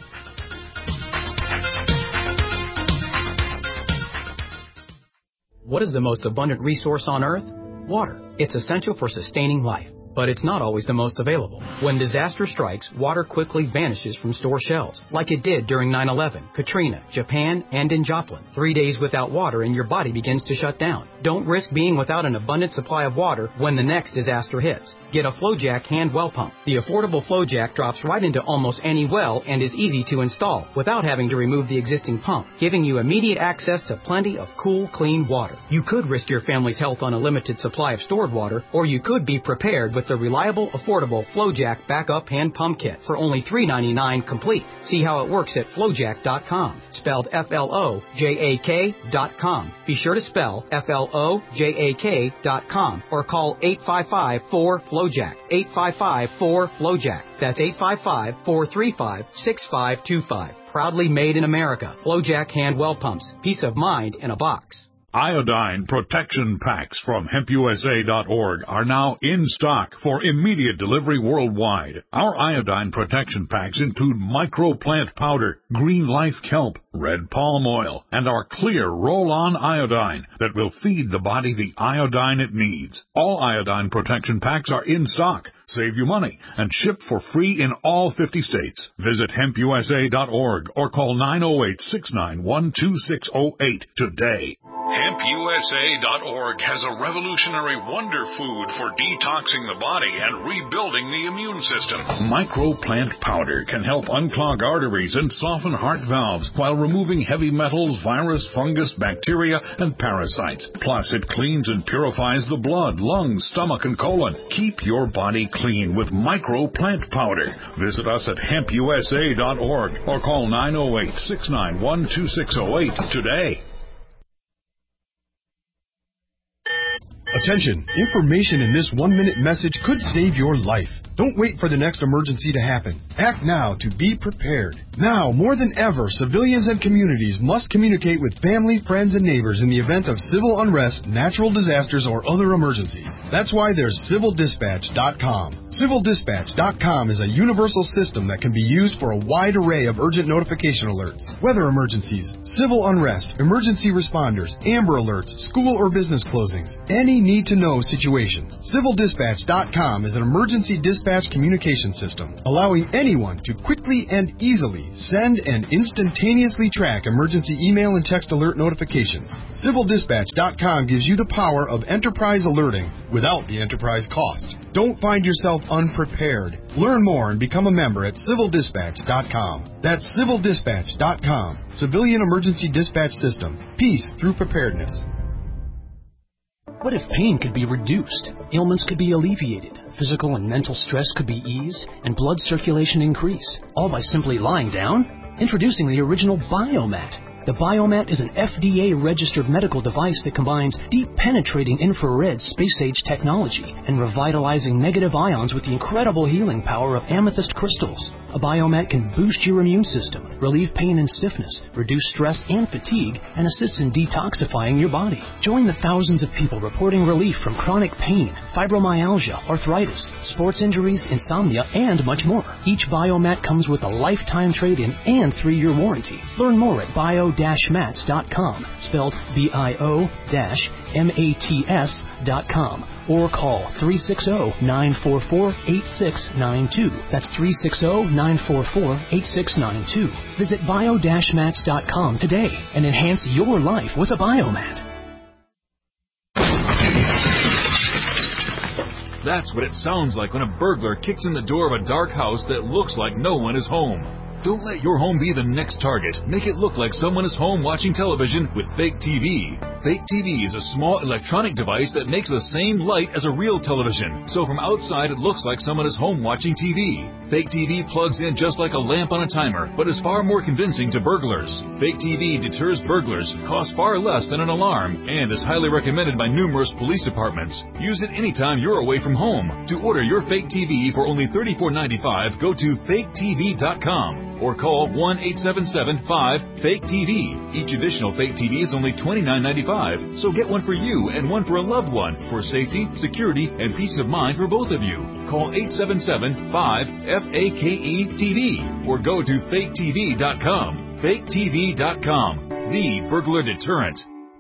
What is the most abundant resource on Earth? Water. It's essential for sustaining life, but it's not always the most available. When disaster strikes, water quickly vanishes from store shelves, like it did during nine eleven, Katrina, Japan, and in Joplin. Three days without water and your body begins to shut down. Don't risk being without an abundant supply of water when the next disaster hits. Get a FlowJack hand well pump. The affordable FlowJack drops right into almost any well and is easy to install without having to remove the existing pump, giving you immediate access to plenty of cool, clean water. You could risk your family's health on a limited supply of stored water, or you could be prepared with the reliable, affordable FlowJack Backup Hand Pump Kit for only three ninety-nine complete. See how it works at flowjack dot com, spelled F L O J A K dot com. Be sure to spell F L O J A K dot com or call eight five five, four, FlowJack, eight five five, four, FlowJack. That's eight five five, four three five, six five two five. Proudly made in America. FlowJack Hand Well Pumps. Peace of mind in a box. Iodine protection packs from hemp U S A dot org are now in stock for immediate delivery worldwide. Our iodine protection packs include microplant powder, green life kelp, red palm oil, and our clear roll-on iodine that will feed the body the iodine it needs. All iodine protection packs are in stock, save you money, and shipped for free in all fifty states. Visit hemp U S A dot org or call nine oh eight, six nine one, two six oh eight today. hemp U S A dot org has a revolutionary wonder food for detoxing the body and rebuilding the immune system. Microplant powder can help unclog arteries and soften heart valves while removing heavy metals, virus, fungus, bacteria, and parasites. Plus, it cleans and purifies the blood, lungs, stomach, and colon. Keep your body clean with Microplant powder. Visit us at hemp U S A dot org or call nine oh eight, six nine one, two six oh eight today. Attention! Information in this one-minute message could save your life. Don't wait for the next emergency to happen. Act now to be prepared. Now, more than ever, civilians and communities must communicate with family, friends, and neighbors in the event of civil unrest, natural disasters, or other emergencies. That's why there's civil dispatch dot com. civil dispatch dot com is a universal system that can be used for a wide array of urgent notification alerts. Weather emergencies, civil unrest, emergency responders, Amber Alerts, school or business closings, any need-to-know situation. civil dispatch dot com is an emergency dispatch communication system, allowing anyone to quickly and easily send and instantaneously track emergency email and text alert notifications. civil dispatch dot com gives you the power of enterprise alerting without the enterprise cost. Don't find yourself unprepared. Learn more and become a member at civil dispatch dot com. That's civil dispatch dot com. Civilian Emergency Dispatch System. Peace through preparedness. What if pain could be reduced, ailments could be alleviated, physical and mental stress could be eased, and blood circulation increased, all by simply lying down? Introducing the original Biomat. The Biomat is an F D A-registered medical device that combines deep-penetrating infrared space-age technology and revitalizing negative ions with the incredible healing power of amethyst crystals. A Biomat can boost your immune system, relieve pain and stiffness, reduce stress and fatigue, and assists in detoxifying your body. Join the thousands of people reporting relief from chronic pain, fibromyalgia, arthritis, sports injuries, insomnia, and much more. Each Biomat comes with a lifetime trade-in and three-year warranty. Learn more at bio dash mats dot com, spelled B I O M A T S dot com, or call three six zero, nine four four, eight six nine two. That's three six zero, nine four four, eight six nine two. Visit bio dash mats dot com today and enhance your life with a Biomat. That's what it sounds like when a burglar kicks in the door of a dark house that looks like no one is home. Don't let your home be the next target. Make it look like someone is home watching television with Fake T V. Fake T V is a small electronic device that makes the same light as a real television. So from outside, it looks like someone is home watching T V. Fake T V plugs in just like a lamp on a timer, but is far more convincing to burglars. Fake T V deters burglars, costs far less than an alarm, and is highly recommended by numerous police departments. Use it anytime you're away from home. To order your Fake T V for only thirty-four ninety-five, go to fake T V dot com. Or call one eight seven seven, five, fake T V. Each additional Fake T V is only twenty-nine ninety-five, so get one for you and one for a loved one for safety, security, and peace of mind for both of you. Call eight seven seven, five, F A K E T V or go to fake T V dot com. fake T V dot com, the burglar deterrent.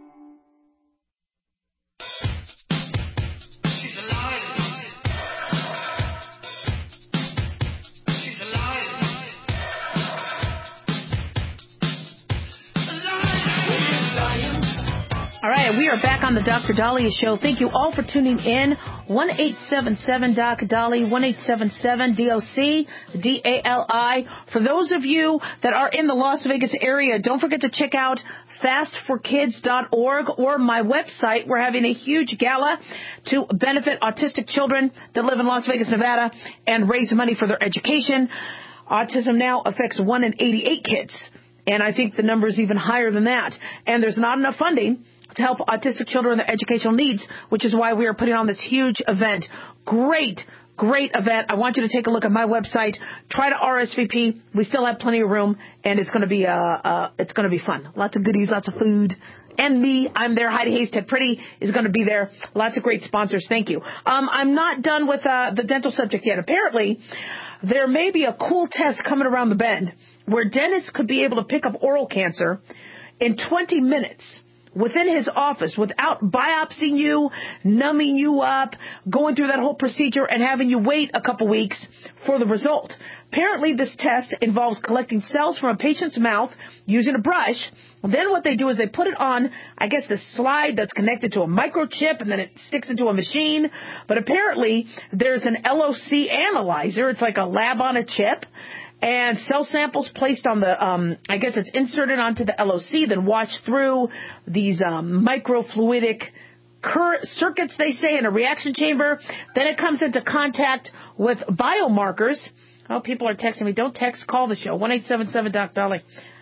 All right, we are back on the Doctor Daliah Show. Thank you all for tuning in. one eight seven seven, D O C, Dali, one eight seven seven, D O C, D A L I. For those of you that are in the Las Vegas area, don't forget to check out fast for kids dot org or my website. We're having a huge gala to benefit autistic children that live in Las Vegas, Nevada, and raise money for their education. Autism now affects one in eighty-eight kids, and I think the number is even higher than that. And there's not enough funding to help autistic children with their educational needs, which is why we are putting on this huge event. Great, great event. I want you to take a look at my website. Try to R S V P. We still have plenty of room, and it's going to be uh, uh, it's going to be fun. Lots of goodies, lots of food, and me. I'm there. Heidi Haystead Pretty is going to be there. Lots of great sponsors. Thank you. Um, I'm not done with uh, the dental subject yet. Apparently, there may be a cool test coming around the bend where dentists could be able to pick up oral cancer in twenty minutes within his office without biopsying you, numbing you up, going through that whole procedure and having you wait a couple weeks for the result. Apparently, this test involves collecting cells from a patient's mouth using a brush. Then what they do is they put it on, I guess, the slide that's connected to a microchip, and then it sticks into a machine. But apparently, there's an L O C analyzer. It's like a lab on a chip. And cell samples placed on the, um, I guess it's inserted onto the L O C, then washed through these um, microfluidic current circuits, they say, in a reaction chamber. Then it comes into contact with biomarkers. Oh, people are texting me. Don't text, call the show. one eight seven seven Doc Dolly.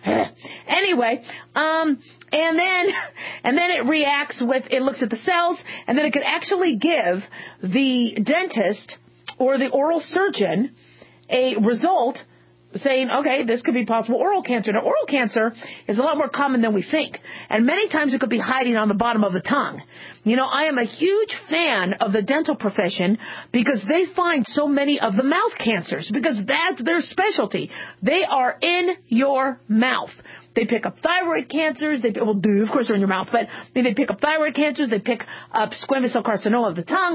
Anyway, um, and then, and then it reacts with, it looks at the cells, and then it could actually give the dentist or the oral surgeon a result saying, okay, this could be possible oral cancer. Now, oral cancer is a lot more common than we think, and many times it could be hiding on the bottom of the tongue. You know, I am a huge fan of the dental profession because they find so many of the mouth cancers because that's their specialty. They are in your mouth. They pick up thyroid cancers. They, well, of course, they're in your mouth, but they pick up thyroid cancers. They pick up squamous cell carcinoma of the tongue.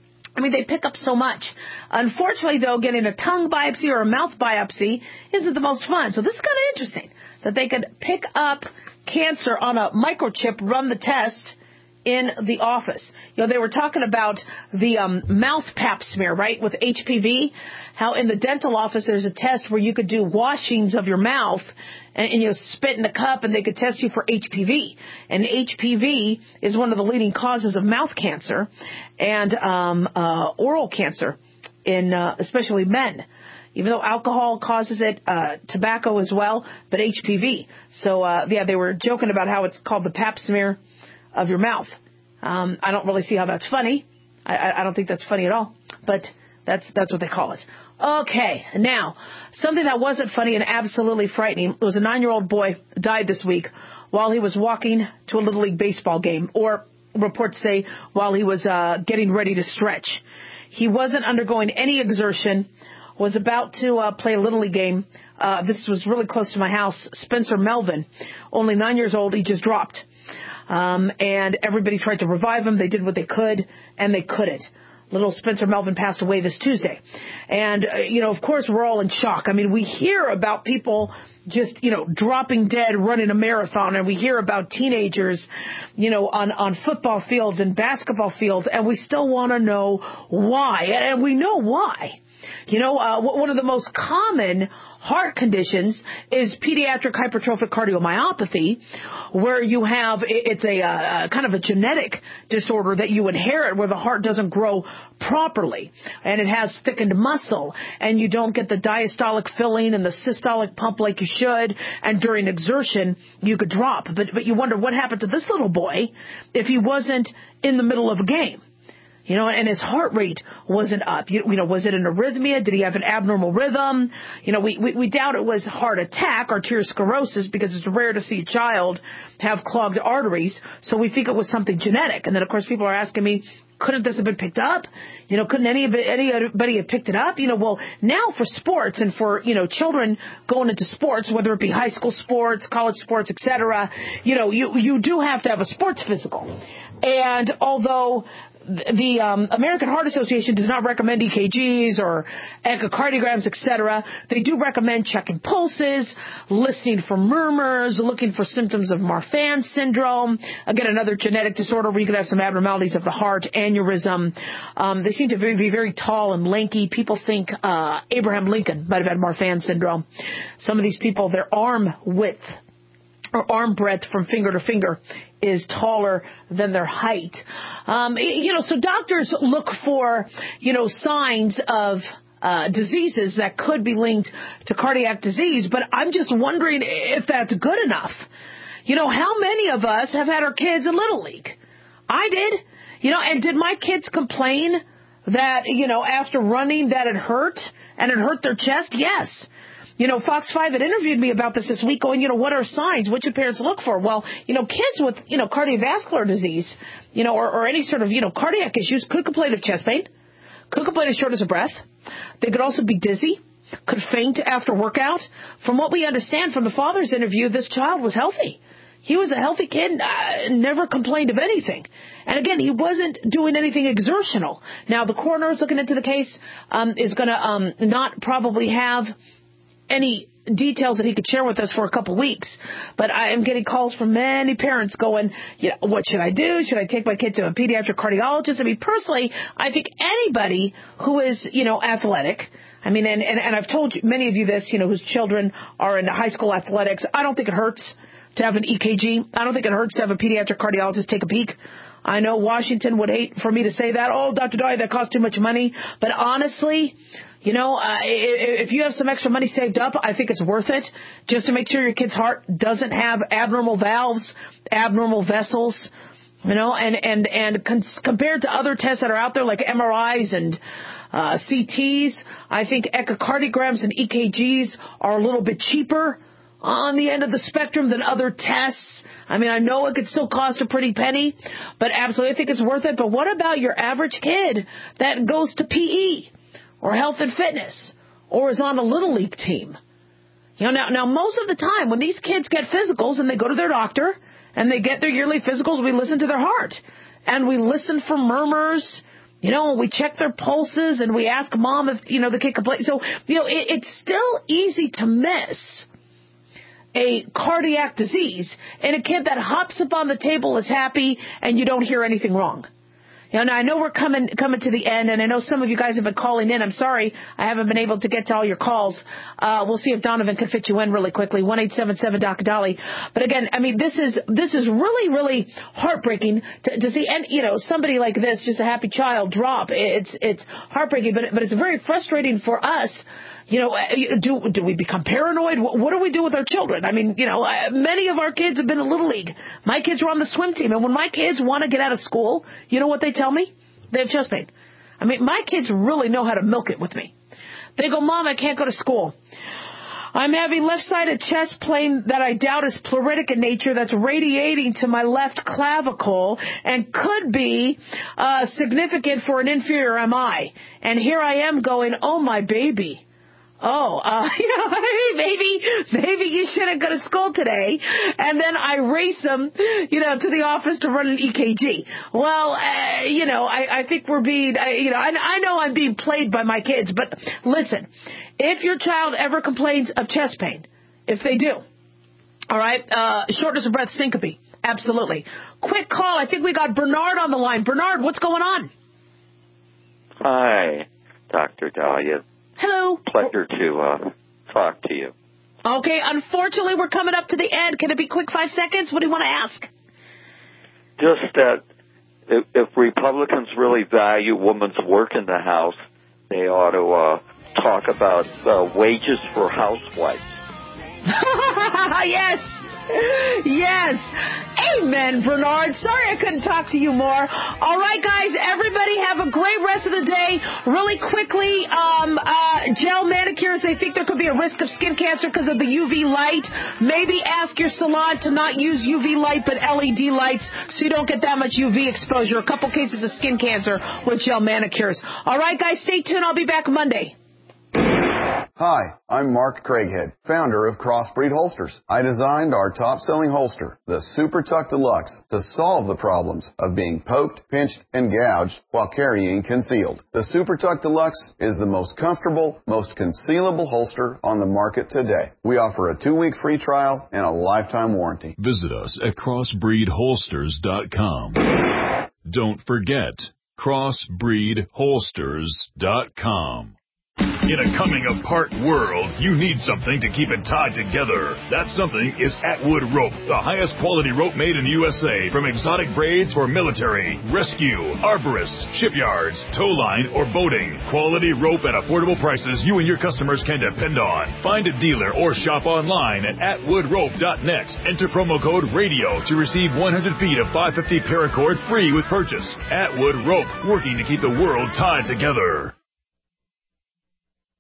I mean, they pick up so much. Unfortunately, though, getting a tongue biopsy or a mouth biopsy isn't the most fun. So this is kind of interesting that they could pick up cancer on a microchip, run the test in the office. You know, they were talking about the um, mouth pap smear, right, with H P V, how in the dental office there's a test where you could do washings of your mouth and, and you know, spit in a cup and they could test you for H P V. And H P V is one of the leading causes of mouth cancer and um, uh, oral cancer in uh, especially men. Even though alcohol causes it, uh, tobacco as well, but H P V. So, uh, yeah, they were joking about how it's called the pap smear of your mouth. Um, I don't really see how that's funny. I, I don't think that's funny at all, but that's that's what they call it. Okay, now, something that wasn't funny and absolutely frightening was a nine-year-old boy died this week while he was walking to a Little League baseball game, or reports say while he was uh, getting ready to stretch. He wasn't undergoing any exertion, was about to uh, play a Little League game. Uh, this was really close to my house. Spencer Melvin, only nine years old, he just dropped. Um, and everybody tried to revive him. They did what they could, and they couldn't. Little Spencer Melvin passed away this Tuesday. And, uh, you know, of course, we're all in shock. I mean, we hear about people just, you know, dropping dead running a marathon, and we hear about teenagers, you know, on, on football fields and basketball fields, and we still want to know why. And we know why. You know, uh, one of the most common heart conditions is pediatric hypertrophic cardiomyopathy, where you have, it's a uh, kind of a genetic disorder that you inherit where the heart doesn't grow properly, and it has thickened muscle, and you don't get the diastolic filling and the systolic pump like you should, and during exertion, you could drop. But, but you wonder what happened to this little boy if he wasn't in the middle of a game. You know, and his heart rate wasn't up. You, you know, was it an arrhythmia? Did he have an abnormal rhythm? You know, we, we, we doubt it was heart attack, arteriosclerosis, because it's rare to see a child have clogged arteries. So we think it was something genetic. And then, of course, people are asking me, couldn't this have been picked up? You know, couldn't any anybody have picked it up? You know, well, now for sports and for, you know, children going into sports, whether it be high school sports, college sports, et cetera, you know, you, you do have to have a sports physical. And although the um, American Heart Association does not recommend E K Gs or echocardiograms, et cetera, they do recommend checking pulses, listening for murmurs, looking for symptoms of Marfan syndrome, again, another genetic disorder where you could have some abnormalities of the heart, aneurysm. Um, they seem to be, be very tall and lanky. People think uh, Abraham Lincoln might have had Marfan syndrome. Some of these people, their arm width or arm breadth from finger to finger is taller than their height. Um, you know, so doctors look for, you know, signs of uh, diseases that could be linked to cardiac disease, but I'm just wondering if that's good enough. You know, how many of us have had our kids in Little League? I did. You know, and did my kids complain that, you know, after running that it hurt and it hurt their chest? Yes. You know, Fox five had interviewed me about this this week going, you know, what are signs? What should parents look for? Well, you know, kids with, you know, cardiovascular disease, you know, or, or any sort of, you know, cardiac issues could complain of chest pain, could complain of shortness of breath. They could also be dizzy, could faint after workout. From what we understand from the father's interview, this child was healthy. He was a healthy kid, uh, never complained of anything. And again, he wasn't doing anything exertional. Now, the coroner is looking into the case, um, is going to um, not probably have any details that he could share with us for a couple weeks. But I am getting calls from many parents going, you know, what should I do? Should I take my kid to a pediatric cardiologist? I mean, personally, I think anybody who is, you know, athletic, I mean, and, and, and I've told you, many of you this, you know, whose children are in high school athletics, I don't think it hurts to have an E K G. I don't think it hurts to have a pediatric cardiologist take a peek. I know Washington would hate for me to say that. Oh, Doctor Dye, that costs too much money. But honestly, you know, uh, if you have some extra money saved up, I think it's worth it just to make sure your kid's heart doesn't have abnormal valves, abnormal vessels, you know, and, and, and con- compared to other tests that are out there like M R Is and uh, C Ts, I think echocardiograms and E K Gs are a little bit cheaper on the end of the spectrum than other tests. I mean, I know it could still cost a pretty penny, but absolutely I think it's worth it. But what about your average kid that goes to P E or health and fitness or is on a little league team? You know, now, now most of the time when these kids get physicals and they go to their doctor and they get their yearly physicals, we listen to their heart and we listen for murmurs. You know, we check their pulses and we ask mom if, you know, the kid complains. So, you know, it, it's still easy to miss a cardiac disease in a kid that hops up on the table, is happy, and you don't hear anything wrong. You know, now I know we're coming coming to the end, and I know some of you guys have been calling in. I'm sorry I haven't been able to get to all your calls. Uh, we'll see if Donovan can fit you in really quickly. one eight seven seven Doctor Dolly. But again, I mean, this is this is really, really heartbreaking to, to see, and you know, somebody like this, just a happy child, drop. It's it's heartbreaking, but but it's very frustrating for us. You know, do do we become paranoid? What do we do with our children? I mean, you know, many of our kids have been in Little League. My kids were on the swim team. And when my kids want to get out of school, you know what they tell me? They have chest pain. I mean, my kids really know how to milk it with me. They go, Mom, I can't go to school. I'm having left-sided chest pain that I doubt is pleuritic in nature that's radiating to my left clavicle and could be uh, significant for an inferior M I. And here I am going, oh, my baby. Oh, uh, you know, maybe, maybe you shouldn't go to school today. And then I race them, you know, to the office to run an E K G. Well, uh, you know, I, I think we're being, uh, you know, I, I know I'm being played by my kids, but listen, if your child ever complains of chest pain, if they do, all right, uh, shortness of breath, syncope, absolutely. Quick call. I think we got Bernard on the line. Bernard, what's going on? Hi, Doctor Dahlia. Hello. Pleasure to uh, talk to you. Okay, unfortunately, we're coming up to the end. Can it be quick five seconds? What do you want to ask? Just that if, if Republicans really value women's work in the House, they ought to uh, talk about uh, wages for housewives. Yes. Yes. Amen, Bernard. Sorry I couldn't talk to you more. All right, guys, everybody have a great rest of the day. Really quickly, um, uh, gel manicures, they think there could be a risk of skin cancer because of the U V light. Maybe ask your salon to not use U V light but L E D lights so you don't get that much U V exposure. A couple cases of skin cancer with gel manicures. All right, guys, stay tuned. I'll be back Monday. Hi, I'm Mark Craighead, founder of Crossbreed Holsters. I designed our top-selling holster, the Super Tuck Deluxe, to solve the problems of being poked, pinched, and gouged while carrying concealed. The Super Tuck Deluxe is the most comfortable, most concealable holster on the market today. We offer a two-week free trial and a lifetime warranty. Visit us at crossbreed holsters dot com. Don't forget, crossbreed holsters dot com. In a coming-apart world, you need something to keep it tied together. That something is Atwood Rope, the highest quality rope made in the U S A. From exotic braids for military, rescue, arborists, shipyards, tow line, or boating. Quality rope at affordable prices you and your customers can depend on. Find a dealer or shop online at atwood rope dot net. Enter promo code RADIO to receive one hundred feet of five fifty paracord free with purchase. Atwood Rope, working to keep the world tied together.